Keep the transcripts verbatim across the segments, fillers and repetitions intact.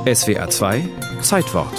S W R zwei Zeitwort.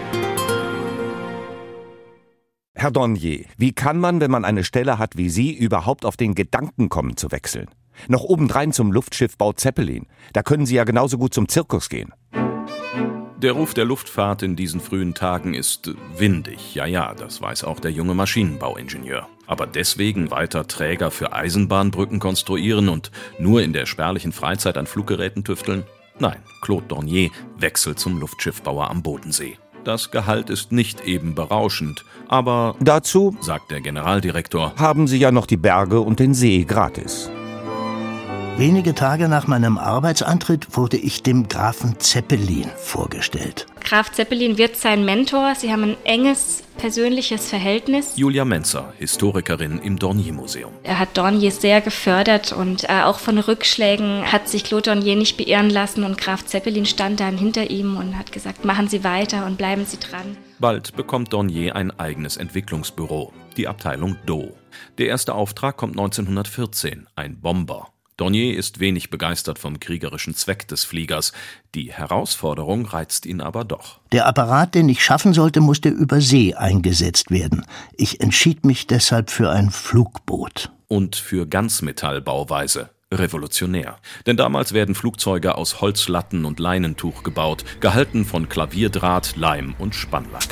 Herr Dornier, wie kann man, wenn man eine Stelle hat wie Sie, überhaupt auf den Gedanken kommen zu wechseln? Noch obendrein zum Luftschiffbau Zeppelin. Da können Sie ja genauso gut zum Zirkus gehen. Der Ruf der Luftfahrt in diesen frühen Tagen ist windig. Ja, ja, das weiß auch der junge Maschinenbauingenieur. Aber deswegen weiter Träger für Eisenbahnbrücken konstruieren und nur in der spärlichen Freizeit an Fluggeräten tüfteln? Nein, Claude Dornier wechselt zum Luftschiffbauer am Bodensee. Das Gehalt ist nicht eben berauschend, aber dazu, sagt der Generaldirektor, haben Sie ja noch die Berge und den See gratis. Wenige Tage nach meinem Arbeitsantritt wurde ich dem Grafen Zeppelin vorgestellt. Graf Zeppelin wird sein Mentor. Sie haben ein enges persönliches Verhältnis. Julia Menzer, Historikerin im Dornier-Museum. Er hat Dornier sehr gefördert und äh, auch von Rückschlägen hat sich Claude Dornier nicht beirren lassen. Und Graf Zeppelin stand dann hinter ihm und hat gesagt, machen Sie weiter und bleiben Sie dran. Bald bekommt Dornier ein eigenes Entwicklungsbüro, die Abteilung D O. Der erste Auftrag kommt neunzehnhundertvierzehn, ein Bomber. Dornier ist wenig begeistert vom kriegerischen Zweck des Fliegers. Die Herausforderung reizt ihn aber doch. Der Apparat, den ich schaffen sollte, musste über See eingesetzt werden. Ich entschied mich deshalb für ein Flugboot. Und für Ganzmetallbauweise. Revolutionär. Denn damals werden Flugzeuge aus Holzlatten und Leinentuch gebaut, gehalten von Klavierdraht, Leim und Spannlack.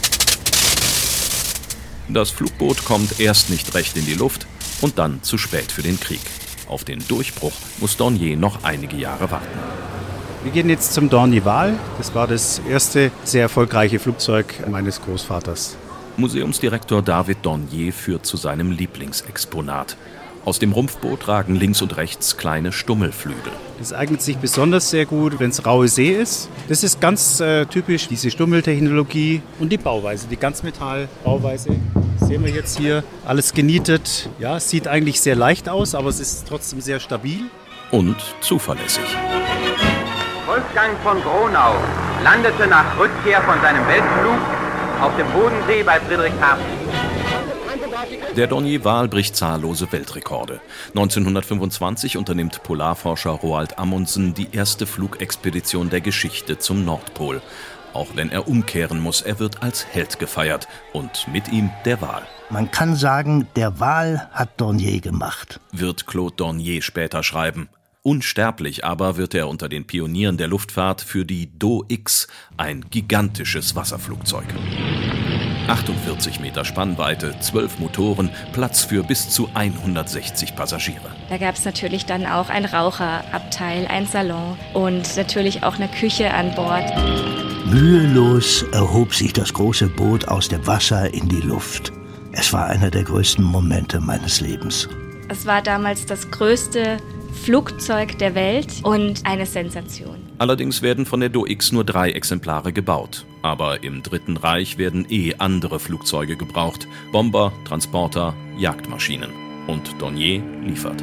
Das Flugboot kommt erst nicht recht in die Luft und dann zu spät für den Krieg. Auf den Durchbruch muss Dornier noch einige Jahre warten. Wir gehen jetzt zum Dornier Waal. Das war das erste sehr erfolgreiche Flugzeug meines Großvaters. Museumsdirektor David Dornier führt zu seinem Lieblingsexponat. Aus dem Rumpfboot ragen links und rechts kleine Stummelflügel. Das eignet sich besonders sehr gut, wenn es raue See ist. Das ist ganz äh, typisch, diese Stummeltechnologie und die Bauweise, die Ganzmetallbauweise. Sehen wir jetzt hier, alles genietet. Ja, es sieht eigentlich sehr leicht aus, aber es ist trotzdem sehr stabil. Und zuverlässig. Wolfgang von Gronau landete nach Rückkehr von seinem Weltflug auf dem Bodensee bei Friedrichshafen. Der Dornier Waal bricht zahllose Weltrekorde. neunzehnhundertfünfundzwanzig unternimmt Polarforscher Roald Amundsen die erste Flugexpedition der Geschichte zum Nordpol. Auch wenn er umkehren muss, er wird als Held gefeiert und mit ihm der Waal. Man kann sagen, der Waal hat Dornier gemacht. Wird Claude Dornier später schreiben. Unsterblich aber wird er unter den Pionieren der Luftfahrt für die D O X, ein gigantisches Wasserflugzeug. achtundvierzig Meter Spannweite, zwölf Motoren, Platz für bis zu hundertsechzig Passagiere. Da gab es natürlich dann auch ein Raucherabteil, ein Salon und natürlich auch eine Küche an Bord. Mühelos erhob sich das große Boot aus dem Wasser in die Luft. Es war einer der größten Momente meines Lebens. Es war damals das größte Flugzeug der Welt und eine Sensation. Allerdings werden von der D O X nur drei Exemplare gebaut. Aber im Dritten Reich werden eh andere Flugzeuge gebraucht. Bomber, Transporter, Jagdmaschinen. Und Dornier liefert.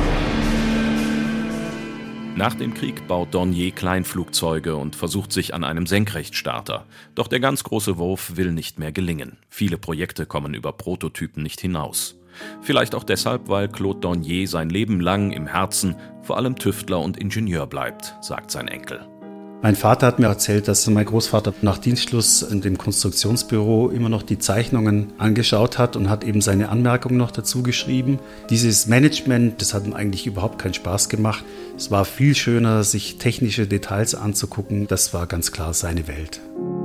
Nach dem Krieg baut Dornier Kleinflugzeuge und versucht sich an einem Senkrechtstarter. Doch der ganz große Wurf will nicht mehr gelingen. Viele Projekte kommen über Prototypen nicht hinaus. Vielleicht auch deshalb, weil Claude Dornier sein Leben lang im Herzen vor allem Tüftler und Ingenieur bleibt, sagt sein Enkel. Mein Vater hat mir erzählt, dass mein Großvater nach Dienstschluss in dem Konstruktionsbüro immer noch die Zeichnungen angeschaut hat und hat eben seine Anmerkungen noch dazu geschrieben. Dieses Management, das hat ihm eigentlich überhaupt keinen Spaß gemacht. Es war viel schöner, sich technische Details anzugucken. Das war ganz klar seine Welt.